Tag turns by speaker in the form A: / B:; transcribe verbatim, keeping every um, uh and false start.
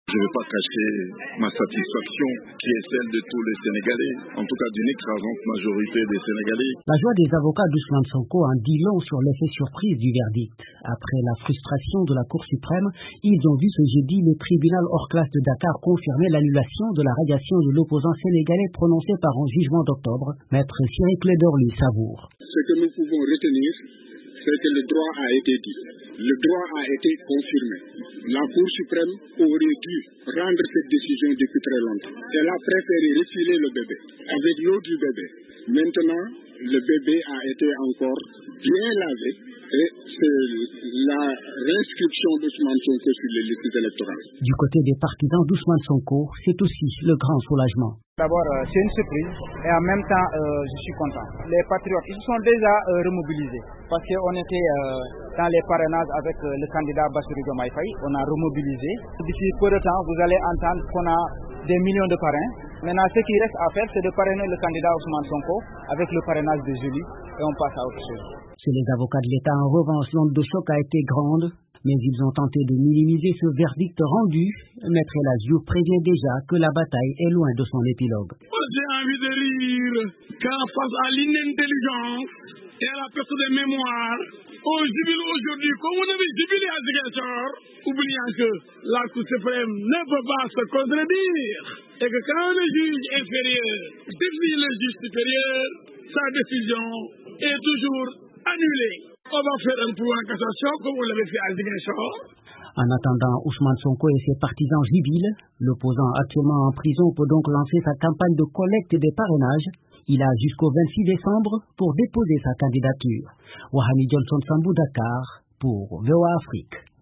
A: Je ne vais pas cacher ma satisfaction qui est celle de tous les Sénégalais, en tout cas d'une écrasante majorité des Sénégalais.
B: La joie des avocats d'Ousmane Sonko en dit long sur l'effet surprise du verdict. Après la frustration de la Cour suprême, ils ont vu ce jeudi le tribunal hors classe de Dakar confirmer l'annulation de la radiation de l'opposant sénégalais prononcée par un jugement d'octobre. Maître Cyril Clédor lui savoure.
C: Ce que nous pouvons retenir, c'est que le droit a été dit. Le droit a été confirmé. La Cour suprême aurait dû rendre cette décision depuis très longtemps. Elle a préféré refiler le bébé avec l'eau du bébé. Maintenant, le bébé a été encore bien lavé et c'est la réinscription d'Ousmane Sonko sur les listes électorales.
B: Du côté des partisans d'Ousmane Sonko, c'est aussi le grand soulagement.
D: D'abord, euh, c'est une surprise et en même temps, euh, je suis content. Les patriotes, ils se sont déjà euh, remobilisés parce qu'on était euh, dans les parrainages avec euh, le candidat Bassirou Diomaye Faye. On a remobilisé. D'ici peu de temps, vous allez entendre qu'on a des millions de parrains. Maintenant, ce qui reste à faire, c'est de parrainer le candidat Ousmane Sonko avec le parrainage de Julie et on passe à autre chose.
B: Chez les avocats de l'État, en revanche, l'onde de choc a été grande, mais ils ont tenté de minimiser ce verdict rendu. Maître Elazio prévient déjà que la bataille est loin de son épilogue.
E: J'ai envie de rire car face à l'inintelligence et à la perte de mémoire, on jubile aujourd'hui comme on avait jubilé à Ziguinchor, oubliant que la Cour suprême ne peut pas se contredire et que quand le juge inférieur défie le juge supérieur, sa décision est toujours annulée. On va faire un point en cassation comme on l'avait fait à Ziguinchor.
B: En attendant, Ousmane Sonko et ses partisans jubilent. L'opposant actuellement en prison peut donc lancer sa campagne de collecte des parrainages. Il a jusqu'au vingt-six décembre pour déposer sa candidature. Wahami Johnson Sambou, Dakar, pour V O A Afrique.